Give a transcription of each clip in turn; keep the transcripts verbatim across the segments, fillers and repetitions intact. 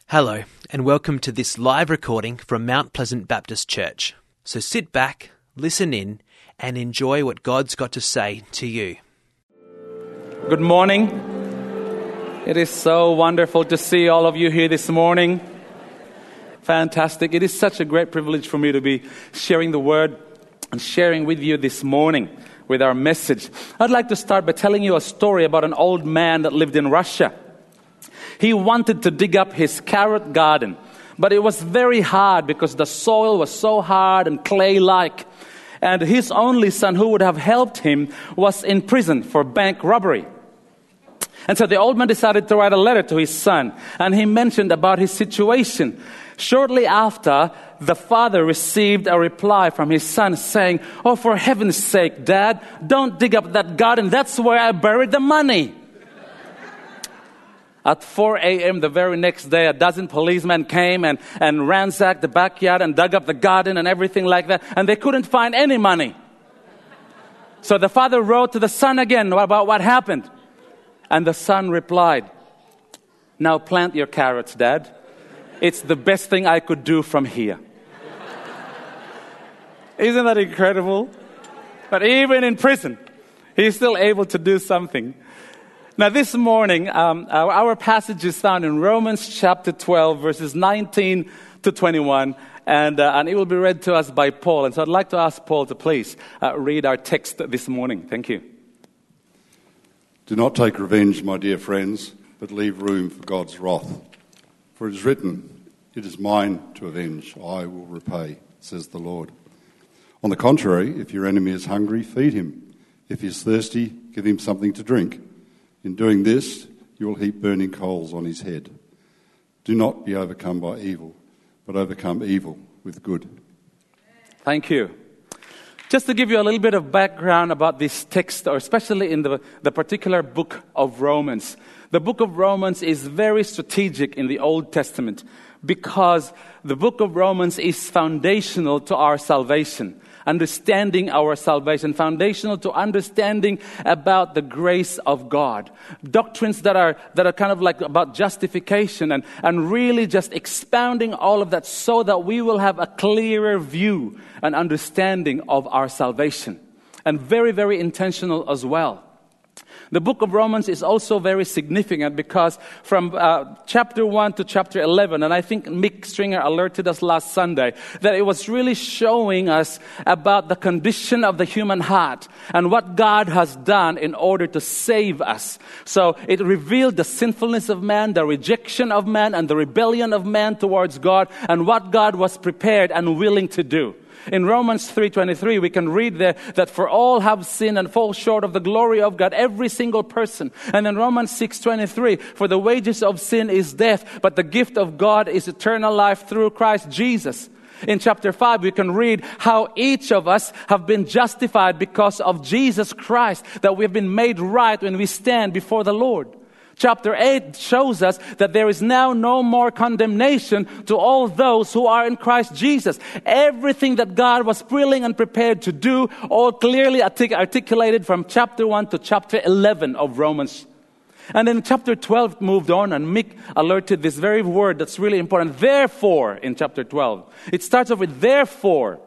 Hello, and welcome to this live recording from Mount Pleasant Baptist Church. So sit back, listen in, and enjoy what God's got to say to you. Good morning. It is so wonderful to see all of you here this morning. Fantastic. It is such a great privilege for me to be sharing the word and sharing with you this morning with our message. I'd like to start by telling you a story about an old man that lived in Russia. He wanted to dig up his carrot garden, but it was very hard because the soil was so hard and clay-like. And his only son, who would have helped him, was in prison for bank robbery. And so the old man decided to write a letter to his son, and he mentioned about his situation. Shortly after, the father received a reply from his son saying, "Oh, for heaven's sake, Dad, don't dig up that garden. That's where I buried the money." At four a.m. the very next day, a dozen policemen came and, and ransacked the backyard and dug up the garden and everything like that. And they couldn't find any money. So the father wrote to the son again about what happened. And the son replied, "Now plant your carrots, Dad. It's the best thing I could do from here." Isn't that incredible? But even in prison, he's still able to do something. Now, this morning, um, our, our passage is found in Romans chapter twelve, verses nineteen to twenty-one, and, uh, and it will be read to us by Paul. And so I'd like to ask Paul to please uh, read our text this morning. Thank you. Do not take revenge, my dear friends, but leave room for God's wrath. For it is written, "It is mine to avenge, I will repay, says the Lord." On the contrary, if your enemy is hungry, feed him. If he is thirsty, give him something to drink. In doing this, you will heap burning coals on his head. Do not be overcome by evil, but overcome evil with good. Thank you. Just to give you a little bit of background about this text, or especially in the, the particular book of Romans. The book of Romans is very strategic in the Old Testament because the book of Romans is foundational to our salvation. Understanding our salvation, foundational to understanding about the grace of God. Doctrines that are that are kind of like about justification and, and really just expounding all of that so that we will have a clearer view and understanding of our salvation. And very, very intentional as well. The book of Romans is also very significant because from uh, chapter one to chapter eleven, and I think Mick Stringer alerted us last Sunday, that it was really showing us about the condition of the human heart and what God has done in order to save us. So it revealed the sinfulness of man, the rejection of man, and the rebellion of man towards God, and what God was prepared and willing to do. In Romans three twenty-three, we can read there that for all have sinned and fall short of the glory of God, every single person. And in Romans six twenty-three, for the wages of sin is death, but the gift of God is eternal life through Christ Jesus. In chapter five, we can read how each of us have been justified because of Jesus Christ, that we have been made right when we stand before the Lord. Chapter eight shows us that there is now no more condemnation to all those who are in Christ Jesus. Everything that God was willing and prepared to do, all clearly artic- articulated from chapter one to chapter eleven of Romans. And then chapter twelve moved on, and Mick alerted this very word that's really important. Therefore, in chapter twelve. It starts off with therefore.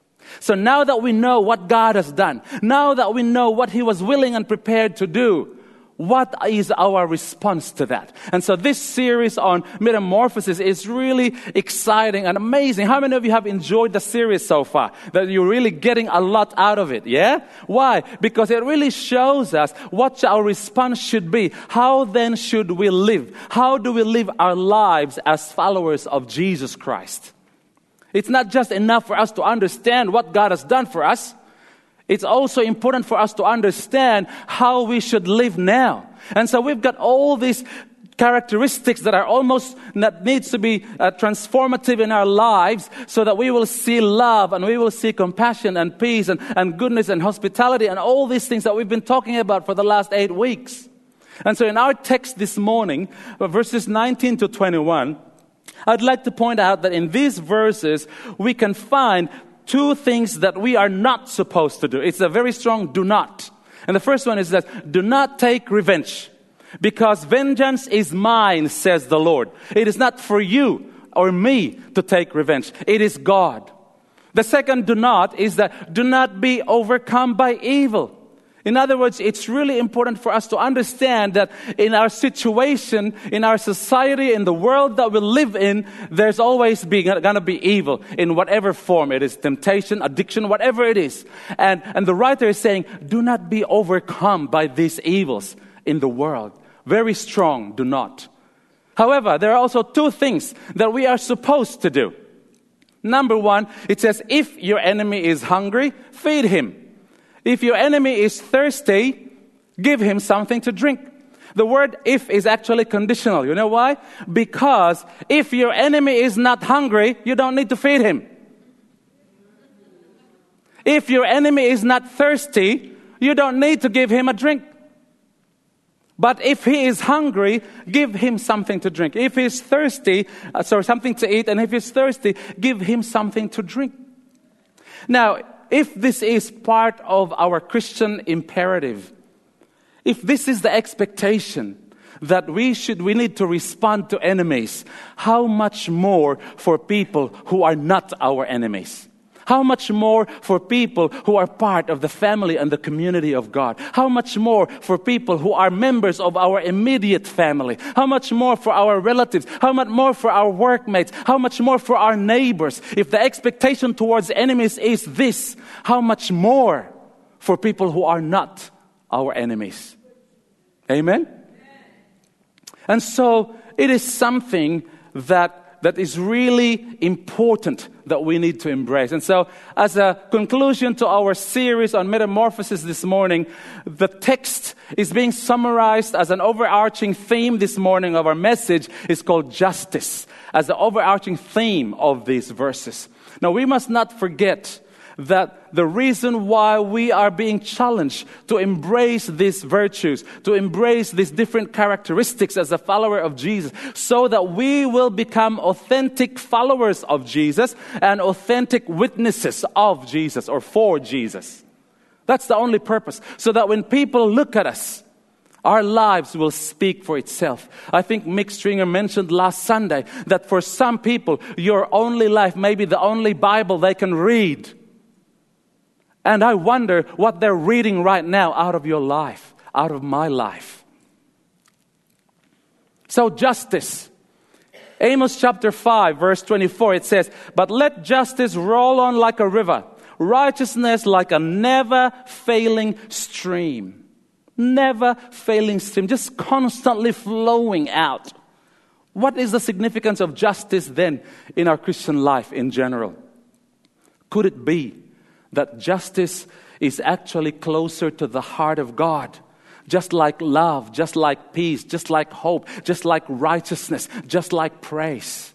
So now that we know what God has done, now that we know what He was willing and prepared to do, what is our response to that? And so this series on metamorphosis is really exciting and amazing. How many of you have enjoyed the series so far? That you're really getting a lot out of it, yeah? Why? Because it really shows us what our response should be. How then should we live? How do we live our lives as followers of Jesus Christ? It's not just enough for us to understand what God has done for us. It's also important for us to understand how we should live now. And so we've got all these characteristics that are almost, that needs to be uh, transformative in our lives so that we will see love and we will see compassion and peace and, and goodness and hospitality and all these things that we've been talking about for the last eight weeks. And so in our text this morning, verses nineteen to twenty-one, I'd like to point out that in these verses we can find two things that we are not supposed to do. It's a very strong do not. And the first one is that do not take revenge. Because vengeance is mine, says the Lord. It is not for you or me to take revenge. It is God. The second do not is that do not be overcome by evil. In other words, it's really important for us to understand that in our situation, in our society, in the world that we live in, there's always going to be evil in whatever form it is, temptation, addiction, whatever it is. And, and the writer is saying, do not be overcome by these evils in the world. Very strong, do not. However, there are also two things that we are supposed to do. Number one, it says, if your enemy is hungry, feed him. If your enemy is thirsty, give him something to drink. The word if is actually conditional. You know why? Because if your enemy is not hungry, you don't need to feed him. If your enemy is not thirsty, you don't need to give him a drink. But if he is hungry, give him something to drink. If he's thirsty, uh, sorry, something to eat, and if he's thirsty, give him something to drink. Now, if this is part of our Christian imperative, if this is the expectation that we should, we need to respond to enemies, how much more for people who are not our enemies? How much more for people who are part of the family and the community of God? How much more for people who are members of our immediate family? How much more for our relatives? How much more for our workmates? How much more for our neighbors? If the expectation towards enemies is this, how much more for people who are not our enemies? Amen? And so it is something that that is really important that we need to embrace. And so, as a conclusion to our series on metamorphosis this morning, the text is being summarized as an overarching theme this morning of our message is called justice, as the overarching theme of these verses. Now, we must not forget that the reason why we are being challenged to embrace these virtues, to embrace these different characteristics as a follower of Jesus, so that we will become authentic followers of Jesus and authentic witnesses of Jesus or for Jesus. That's the only purpose. So that when people look at us, our lives will speak for itself. I think Mick Stringer mentioned last Sunday that for some people, your only life may be the only Bible they can read. And I wonder what they're reading right now out of your life, out of my life. So justice. Amos chapter five, verse twenty-four, it says, "But let justice roll on like a river, righteousness like a never-failing stream." Never-failing stream, just constantly flowing out. What is the significance of justice then in our Christian life in general? Could it be that justice is actually closer to the heart of God? Just like love, just like peace, just like hope, just like righteousness, just like praise.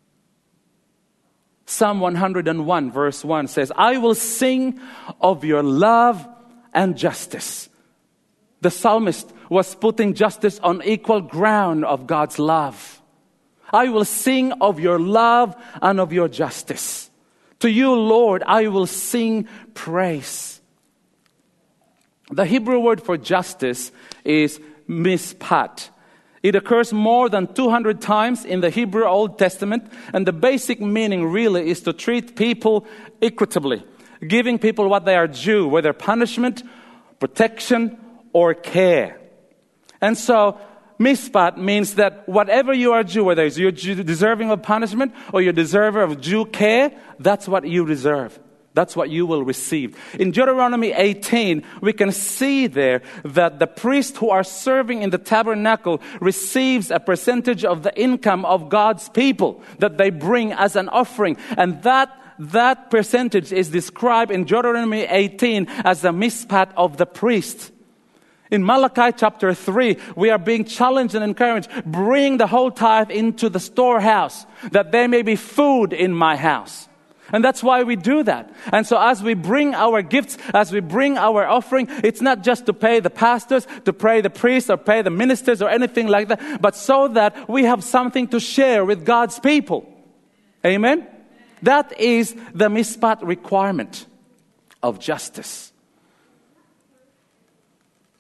Psalm one hundred one verse one says, "I will sing of your love and justice." The psalmist was putting justice on equal ground of God's love. "I will sing of your love and of your justice. To you, Lord, I will sing praise." The Hebrew word for justice is mishpat. It occurs more than two hundred times in the Hebrew Old Testament, and the basic meaning really is to treat people equitably, giving people what they are due, whether punishment, protection, or care. And so, mishpat means that whatever you are due, whether you're deserving of punishment or you're deserving of due care, that's what you deserve. That's what you will receive. In Deuteronomy eighteen, we can see there that the priests who are serving in the tabernacle receives a percentage of the income of God's people that they bring as an offering. And that that percentage is described in Deuteronomy eighteen as the mishpat of the priest. In Malachi chapter three, we are being challenged and encouraged, bring the whole tithe into the storehouse, that there may be food in my house. And that's why we do that. And so as we bring our gifts, as we bring our offering, it's not just to pay the pastors, to pay the priests, or pay the ministers, or anything like that, but so that we have something to share with God's people. Amen? That is the mishpat requirement of justice.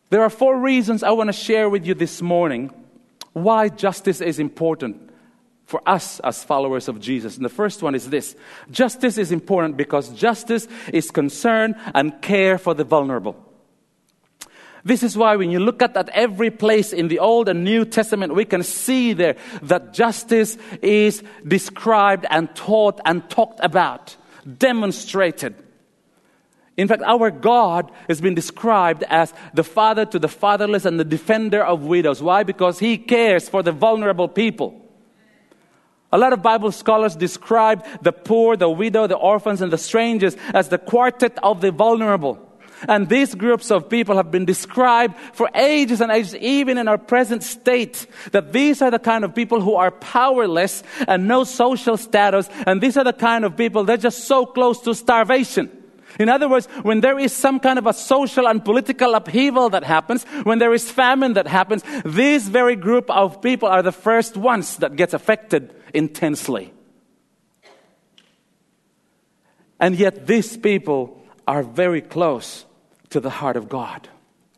There are four reasons I want to share with you this morning why justice is important for us as followers of Jesus. And the first one is this. Justice is important because justice is concern and care for the vulnerable. This is why when you look at, at every place in the Old and New Testament, we can see there that justice is described and taught and talked about, demonstrated. In fact, our God has been described as the father to the fatherless and the defender of widows. Why? Because He cares for the vulnerable people. A lot of Bible scholars describe the poor, the widow, the orphans, and the strangers as the quartet of the vulnerable. And these groups of people have been described for ages and ages, even in our present state, that these are the kind of people who are powerless and no social status. And these are the kind of people, they're just so close to starvation. In other words, when there is some kind of a social and political upheaval that happens, when there is famine that happens, this very group of people are the first ones that gets affected intensely. And yet these people are very close to the heart of God.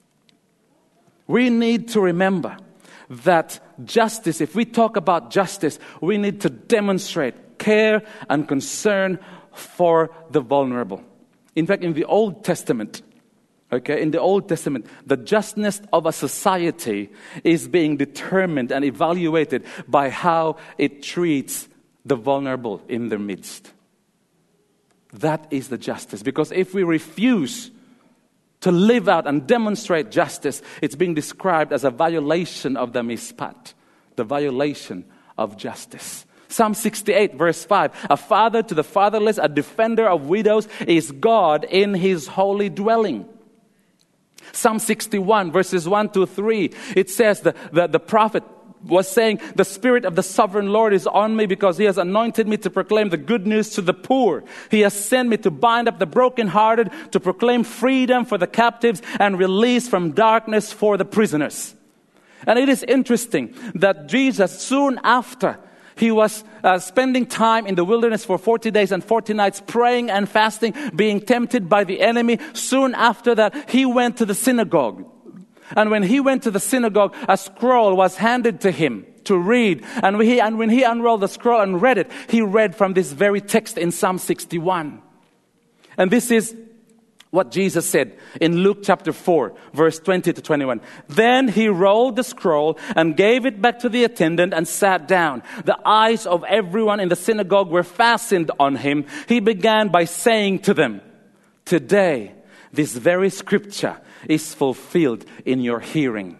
We need to remember that justice, if we talk about justice, we need to demonstrate care and concern for the vulnerable. In fact, in the Old Testament, okay, in the Old Testament, the justness of a society is being determined and evaluated by how it treats the vulnerable in their midst. That is the justice. Because if we refuse to live out and demonstrate justice, it's being described as a violation of the mishpat, the violation of justice. Psalm sixty-eight verse five, a father to the fatherless, a defender of widows is God in His holy dwelling. Psalm sixty-one verses one to three, it says that the, the prophet was saying, the Spirit of the Sovereign Lord is on me because He has anointed me to proclaim the good news to the poor. He has sent me to bind up the brokenhearted, to proclaim freedom for the captives and release from darkness for the prisoners. And it is interesting that Jesus, soon after He was uh, spending time in the wilderness for forty days and forty nights, praying and fasting, being tempted by the enemy. Soon after that, He went to the synagogue. And when He went to the synagogue, a scroll was handed to Him to read. And when he, and when he unrolled the scroll and read it, He read from this very text in Psalm sixty-one. And this is what Jesus said in Luke chapter four, verse twenty to twenty-one. Then He rolled the scroll and gave it back to the attendant and sat down. The eyes of everyone in the synagogue were fastened on Him. He began by saying to them, today, this very scripture is fulfilled in your hearing.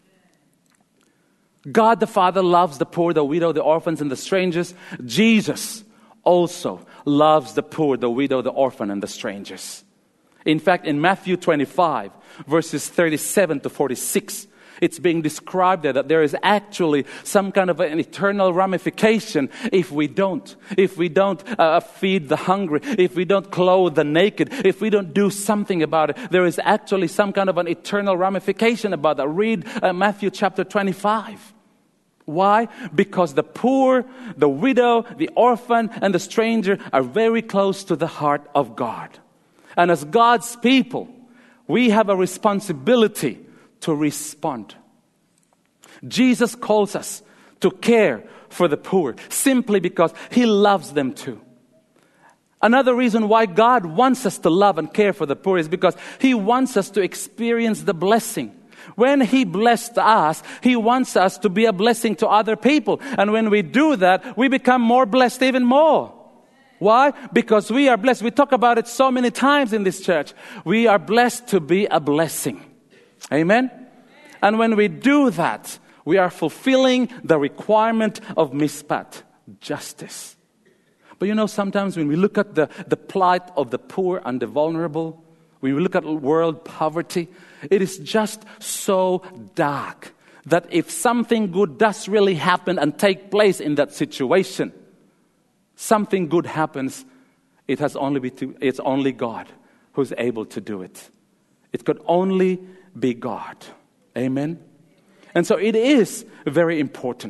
God the Father loves the poor, the widow, the orphans, and the strangers. Jesus also loves the poor, the widow, the orphan, and the strangers. In fact, in Matthew twenty-five, verses thirty-seven to forty-six, it's being described there that there is actually some kind of an eternal ramification if we don't. If we don't uh, feed the hungry, if we don't clothe the naked, if we don't do something about it, there is actually some kind of an eternal ramification about that. Read uh, Matthew chapter twenty-five. Why? Because the poor, the widow, the orphan, and the stranger are very close to the heart of God. And as God's people, we have a responsibility to respond. Jesus calls us to care for the poor simply because He loves them too. Another reason why God wants us to love and care for the poor is because He wants us to experience the blessing. When He blessed us, He wants us to be a blessing to other people. And when we do that, we become more blessed even more. Why? Because we are blessed. We talk about it so many times in this church. We are blessed to be a blessing. Amen? And when we do that, we are fulfilling the requirement of mishpat, justice. But you know, sometimes when we look at the, the plight of the poor and the vulnerable, when we look at world poverty, it is just so dark that if something good does really happen and take place in that situation, something good happens, it has only be to, it's only God who's able to do it. It could only be God. Amen? And so it is very important.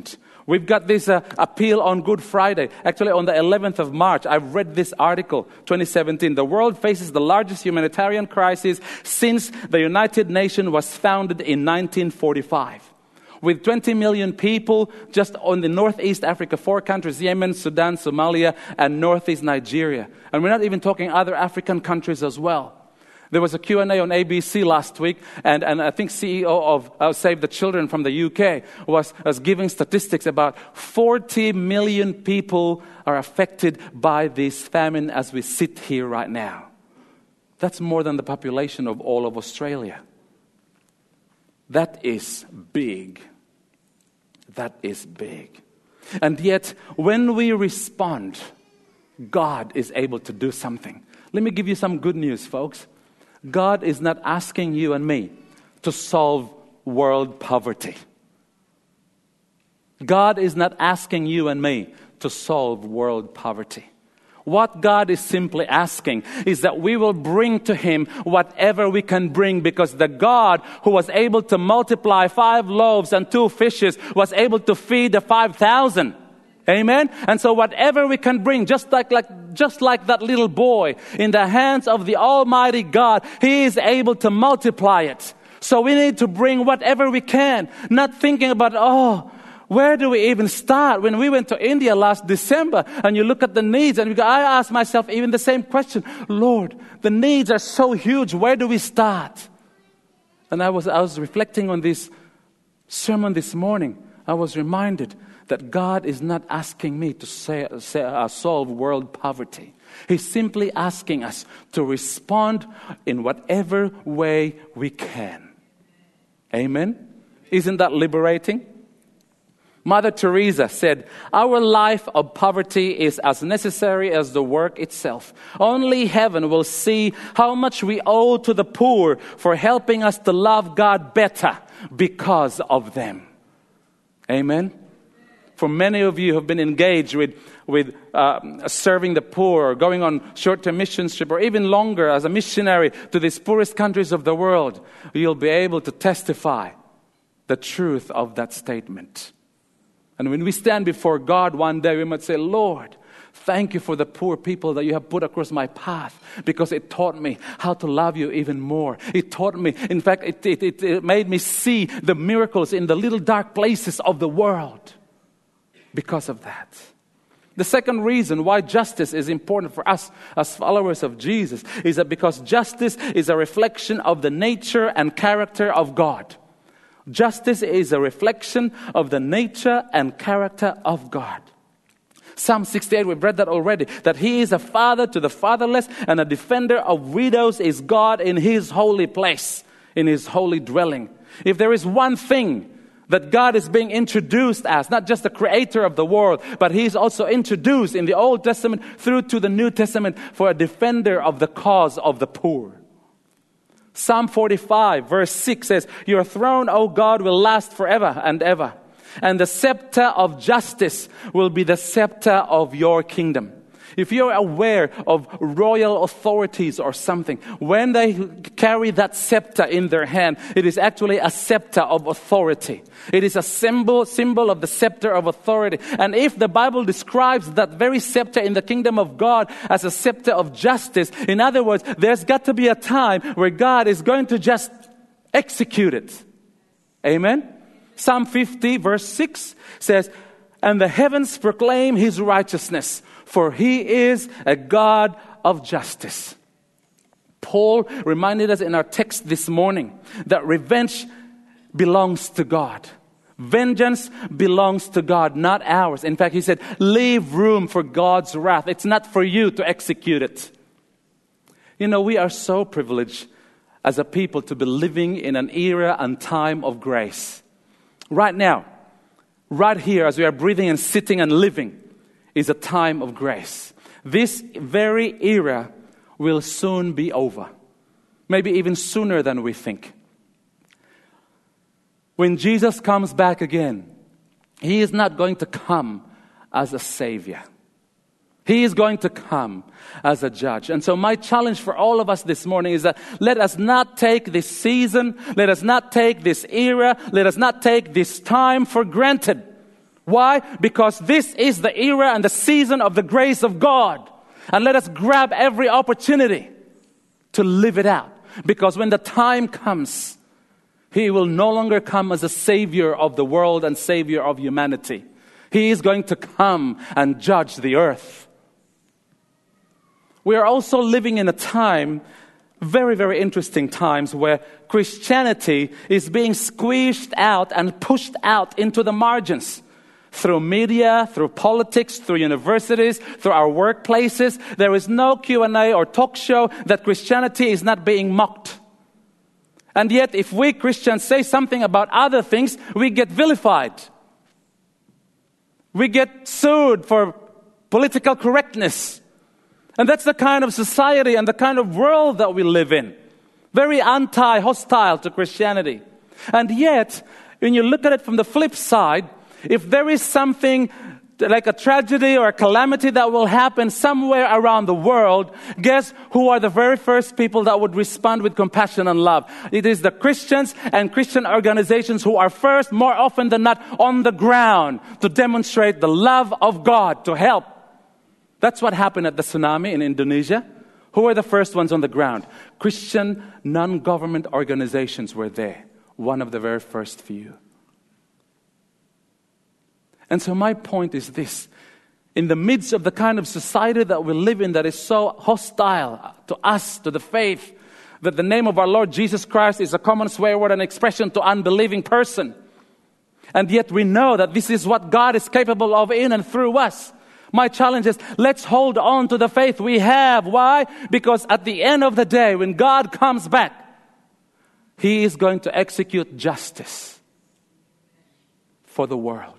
We've got this uh, appeal on Good Friday. Actually, on the eleventh of March, I read this article, twenty seventeen. The world faces the largest humanitarian crisis since the United Nations was founded in nineteen forty-five. With twenty million people just on the Northeast Africa, four countries, Yemen, Sudan, Somalia, and Northeast Nigeria. And we're not even talking other African countries as well. There was a Q and A on A B C last week, and, and I think C E O of uh, Save the Children from the U K was, was giving statistics about forty million people are affected by this famine as we sit here right now. That's more than the population of all of Australia. That is big. That is big. And yet, when we respond, God is able to do something. Let me give you some good news, folks. God is not asking you and me to solve world poverty. God is not asking you and me to solve world poverty. What God is simply asking is that we will bring to Him whatever we can bring, because the God who was able to multiply five loaves and two fishes was able to feed the five thousand. Amen? And so whatever we can bring, just like, like, just like that little boy, in the hands of the Almighty God, He is able to multiply it. So we need to bring whatever we can, not thinking about, oh, where do we even start? When we went to India last December and you look at the needs, and I asked myself even the same question, Lord, the needs are so huge, where do we start? And I was, I was reflecting on this sermon this morning. I was reminded that God is not asking me to say, say, uh, solve world poverty. He's simply asking us to respond in whatever way we can. Amen? Isn't that liberating? Mother Teresa said, our life of poverty is as necessary as the work itself. Only heaven will see how much we owe to the poor for helping us to love God better because of them. Amen? For many of you who have been engaged with, with uh, serving the poor, or going on short-term mission trip, or even longer as a missionary to these poorest countries of the world, you'll be able to testify the truth of that statement. And when we stand before God one day, we might say, Lord, thank you for the poor people that you have put across my path, because it taught me how to love you even more. It taught me, in fact, it, it, it, it made me see the miracles in the little dark places of the world because of that. The second reason why justice is important for us as followers of Jesus is that because justice is a reflection of the nature and character of God. Justice is a reflection of the nature and character of God. Psalm sixty-eight, we've read that already, that He is a father to the fatherless and a defender of widows is God in His holy place, in His holy dwelling. If there is one thing that God is being introduced as, not just the creator of the world, but He is also introduced in the Old Testament through to the New Testament for a defender of the cause of the poor. Psalm forty-five verse six says, your throne, O God, will last forever and ever, and the scepter of justice will be the scepter of your kingdom. If you're aware of royal authorities or something, when they carry that scepter in their hand, it is actually a scepter of authority. It is a symbol, symbol of the scepter of authority. And if the Bible describes that very scepter in the kingdom of God as a scepter of justice, in other words, there's got to be a time where God is going to just execute it. Amen? Psalm fifty verse six says, and the heavens proclaim His righteousness, for He is a God of justice. Paul reminded us in our text this morning that revenge belongs to God. Vengeance belongs to God, not ours. In fact, he said, leave room for God's wrath. It's not for you to execute it. You know, we are so privileged as a people to be living in an era and time of grace. Right now, right here, as we are breathing and sitting and living, is a time of grace. This very era will soon be over. Maybe even sooner than we think. When Jesus comes back again, He is not going to come as a savior. He is going to come as a judge. And so my challenge for all of us this morning is that let us not take this season, let us not take this era, let us not take this time for granted. Why? Because this is the era and the season of the grace of God. And let us grab every opportunity to live it out. Because when the time comes, He will no longer come as a savior of the world and savior of humanity. He is going to come and judge the earth. We are also living in a time, very, very interesting times, where Christianity is being squeezed out and pushed out into the margins. Through media, through politics, through universities, through our workplaces. There is no Q and A or talk show that Christianity is not being mocked. And yet, if we Christians say something about other things, we get vilified. We get sued for political correctness. And that's the kind of society and the kind of world that we live in. Very anti-hostile to Christianity. And yet, when you look at it from the flip side, if there is something like a tragedy or a calamity that will happen somewhere around the world, guess who are the very first people that would respond with compassion and love? It is the Christians and Christian organizations who are first, more often than not, on the ground to demonstrate the love of God, to help. That's what happened at the tsunami in Indonesia. Who were the first ones on the ground? Christian non-government organizations were there. One of the very first few. And so my point is this. In the midst of the kind of society that we live in that is so hostile to us, to the faith, that the name of our Lord Jesus Christ is a common swear word and expression to unbelieving person. And yet we know that this is what God is capable of in and through us. My challenge is, let's hold on to the faith we have. Why? Because at the end of the day, when God comes back, He is going to execute justice for the world.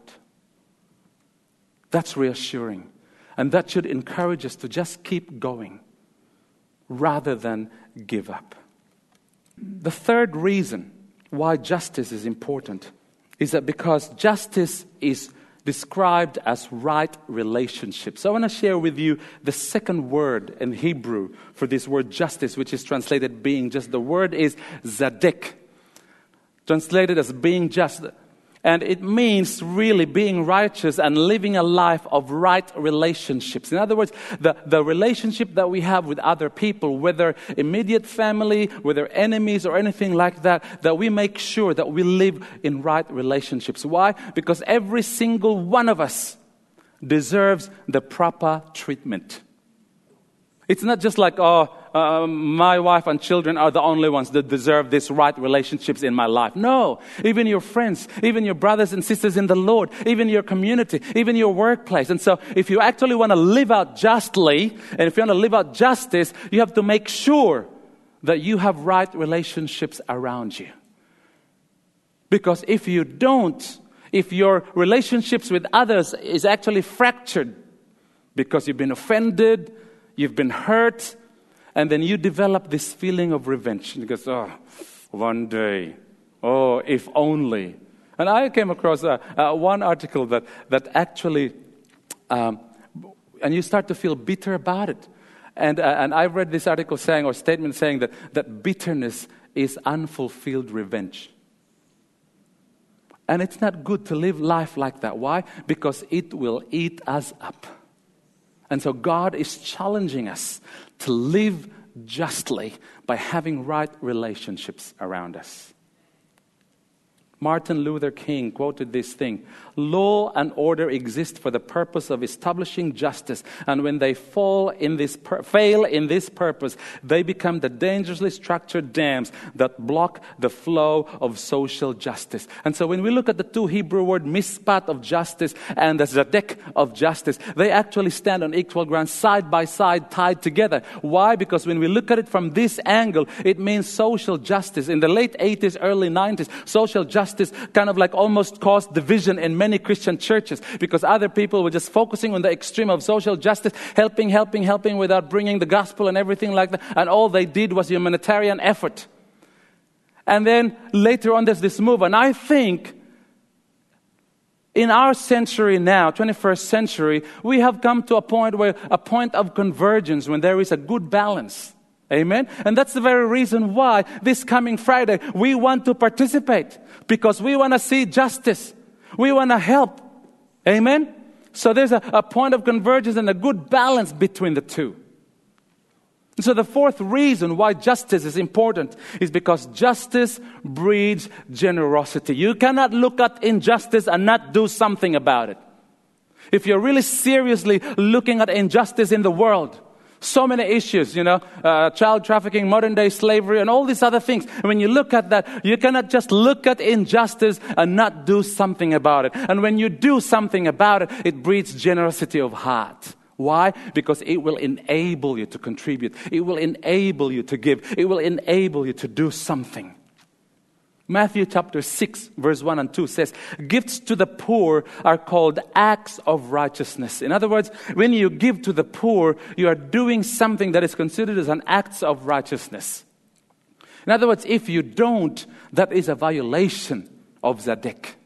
That's reassuring. And that should encourage us to just keep going rather than give up. The third reason why justice is important is that because justice is described as right relationships. So I want to share with you the second word in Hebrew for this word justice, which is translated being just. The word is zadek, translated as being just. And it means really being righteous and living a life of right relationships. In other words, the, the relationship that we have with other people, whether immediate family, whether enemies or anything like that, that we make sure that we live in right relationships. Why? Because every single one of us deserves the proper treatment. It's not just like, oh, uh, my wife and children are the only ones that deserve these right relationships in my life. No, even your friends, even your brothers and sisters in the Lord, even your community, even your workplace. And so if you actually want to live out justly, and if you want to live out justice, you have to make sure that you have right relationships around you. Because if you don't, if your relationships with others is actually fractured because you've been offended, you've been hurt, and then you develop this feeling of revenge. Because, oh, one day, oh, if only. And I came across uh, uh, one article that, that actually, um, and you start to feel bitter about it. And, uh, and I read this article saying, or statement saying that, that bitterness is unfulfilled revenge. And it's not good to live life like that. Why? Because it will eat us up. And so God is challenging us to live justly by having right relationships around us. Martin Luther King quoted this thing: law and order exist for the purpose of establishing justice, and when they fall in this pur- fail in this purpose, they become the dangerously structured dams that block the flow of social justice. And so when we look at the two Hebrew words, mishpat of justice and the zadek of justice, they actually stand on equal ground, side by side, tied together. Why? Because when we look at it from this angle, it means social justice. In the late eighties, early nineties, social justice kind of like almost caused division in many Christian churches, because other people were just focusing on the extreme of social justice, helping, helping, helping without bringing the gospel and everything like that. And all they did was humanitarian effort. And then later on there's this move. And I think in our century now, twenty-first century, we have come to a point where a point of convergence when there is a good balance. Amen? And that's the very reason why this coming Friday we want to participate, because we want to see justice. We want to help. Amen? So there's a, a point of convergence and a good balance between the two. So the fourth reason why justice is important is because justice breeds generosity. You cannot look at injustice and not do something about it. If you're really seriously looking at injustice in the world, so many issues, you know, uh, child trafficking, modern day slavery, and all these other things. And when you look at that, you cannot just look at injustice and not do something about it. And when you do something about it, it breeds generosity of heart. Why? Because it will enable you to contribute. It will enable you to give. It will enable you to do something. Matthew chapter six, verse one and two says, gifts to the poor are called acts of righteousness. In other words, when you give to the poor, you are doing something that is considered as an act of righteousness. In other words, if you don't, that is a violation of Zadek.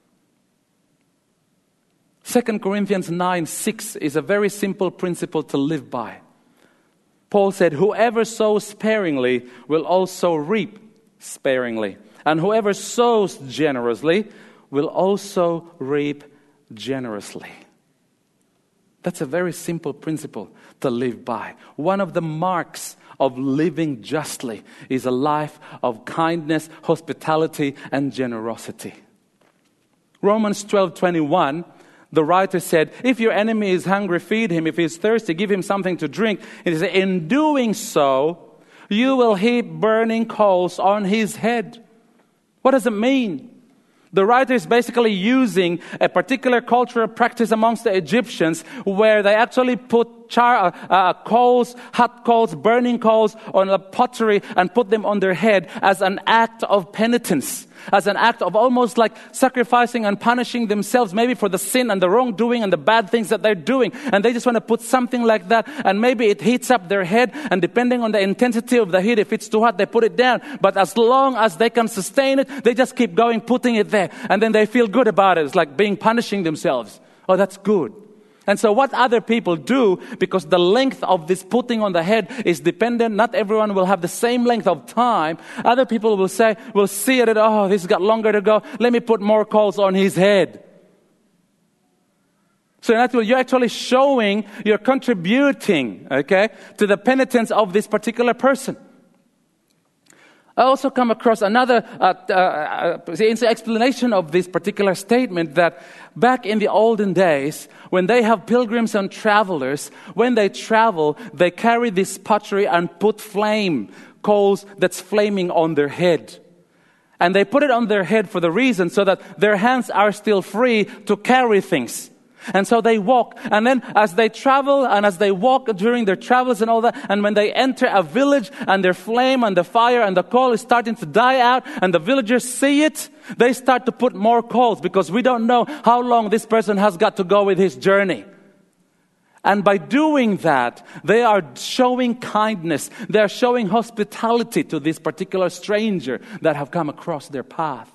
Second Corinthians nine six is a very simple principle to live by. Paul said, whoever sows sparingly will also reap sparingly. And whoever sows generously will also reap generously. That's a very simple principle to live by. One of the marks of living justly is a life of kindness, hospitality, and generosity. Romans twelve twenty-one, the writer said, if your enemy is hungry, feed him. If he is thirsty, give him something to drink. It is, in doing so, you will heap burning coals on his head. What does it mean? The writer is basically using a particular cultural practice amongst the Egyptians where they actually put char, uh, uh, coals, hot coals, burning coals on a pottery and put them on their head as an act of penitence, as an act of almost like sacrificing and punishing themselves maybe for the sin and the wrongdoing and the bad things that they're doing. And they just want to put something like that, and maybe it heats up their head, and depending on the intensity of the heat, if it's too hot, they put it down. But as long as they can sustain it, they just keep going, putting it there. And then they feel good about it. It's like being punishing themselves. Oh, that's good. And so what other people do, because the length of this putting on the head is dependent, not everyone will have the same length of time. Other people will say, will see it, oh, this has got longer to go. Let me put more coals on his head. So in other words, you're actually showing, you're contributing, okay, to the penitence of this particular person. I also come across another uh, uh, uh, explanation of this particular statement, that back in the olden days, when they have pilgrims and travelers, when they travel, they carry this pottery and put flame, coals that's flaming on their head. And they put it on their head for the reason so that their hands are still free to carry things. And so they walk, and then as they travel and as they walk during their travels and all that, and when they enter a village and their flame and the fire and the coal is starting to die out and the villagers see it, they start to put more coals, because we don't know how long this person has got to go with his journey. And by doing that, they are showing kindness, they are showing hospitality to this particular stranger that have come across their path.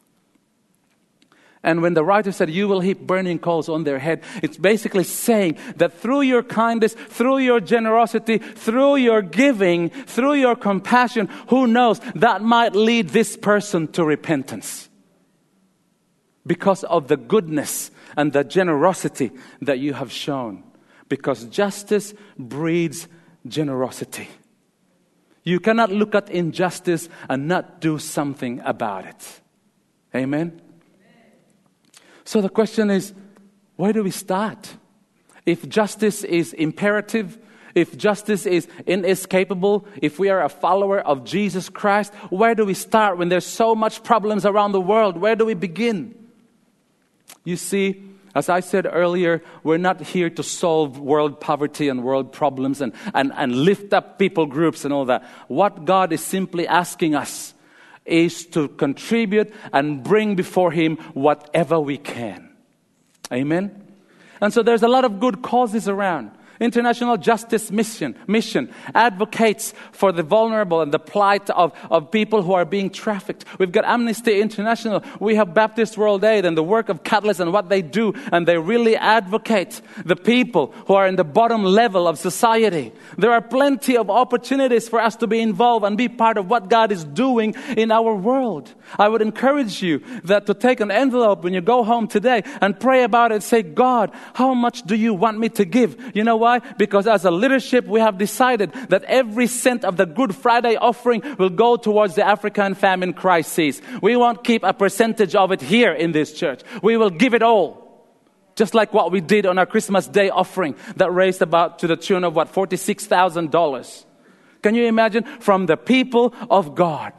And when the writer said, you will heap burning coals on their head, it's basically saying that through your kindness, through your generosity, through your giving, through your compassion, who knows, that might lead this person to repentance. Because of the goodness and the generosity that you have shown. Because justice breeds generosity. You cannot look at injustice and not do something about it. Amen? So the question is, where do we start? If justice is imperative, if justice is inescapable, if we are a follower of Jesus Christ, where do we start when there's so much problems around the world? Where do we begin? You see, as I said earlier, we're not here to solve world poverty and world problems and, and, and lift up people groups and all that. What God is simply asking us is to contribute and bring before Him whatever we can. Amen? And so there's a lot of good causes around. International Justice Mission, mission advocates for the vulnerable and the plight of, of people who are being trafficked. We've got Amnesty International. We have Baptist World Aid and the work of Catalyst and what they do. And they really advocate the people who are in the bottom level of society. There are plenty of opportunities for us to be involved and be part of what God is doing in our world. I would encourage you that to take an envelope when you go home today and pray about it. Say, God, how much do you want me to give? You know why? Because as a leadership, we have decided that every cent of the Good Friday offering will go towards the African famine crisis. We won't keep a percentage of it here in this church. We will give it all. Just like what we did on our Christmas Day offering that raised about to the tune of what, forty-six thousand dollars. Can you imagine? From the people of God.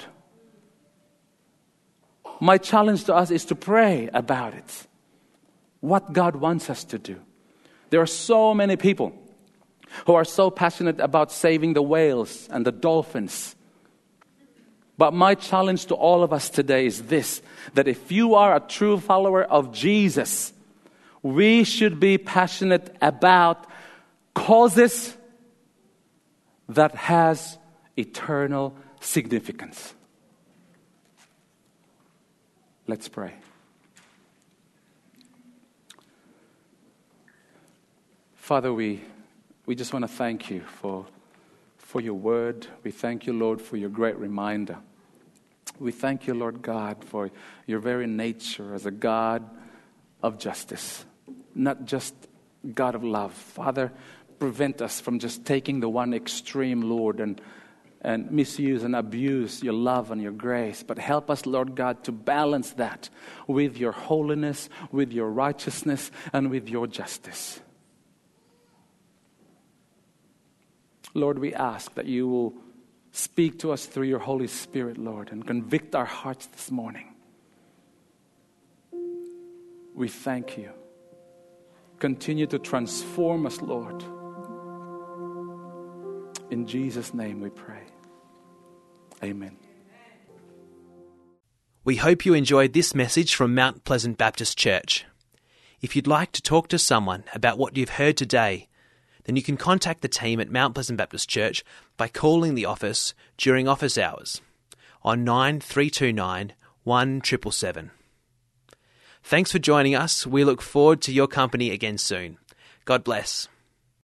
My challenge to us is to pray about it. What God wants us to do. There are so many people who are so passionate about saving the whales and the dolphins. But my challenge to all of us today is this, that if you are a true follower of Jesus, we should be passionate about causes that has eternal significance. Let's pray. Father, we we just want to thank you for, for your word. We thank you, Lord, for your great reminder. We thank you, Lord God, for your very nature as a God of justice, not just God of love. Father, prevent us from just taking the one extreme, Lord, and, and misuse and abuse your love and your grace. But help us, Lord God, to balance that with your holiness, with your righteousness, and with your justice. Lord, we ask that you will speak to us through your Holy Spirit, Lord, and convict our hearts this morning. We thank you. Continue to transform us, Lord. In Jesus' name we pray. Amen. We hope you enjoyed this message from Mount Pleasant Baptist Church. If you'd like to talk to someone about what you've heard today, then you can contact the team at Mount Pleasant Baptist Church by calling the office during office hours on nine three two nine, one seven seven seven. Thanks for joining us. We look forward to your company again soon. God bless.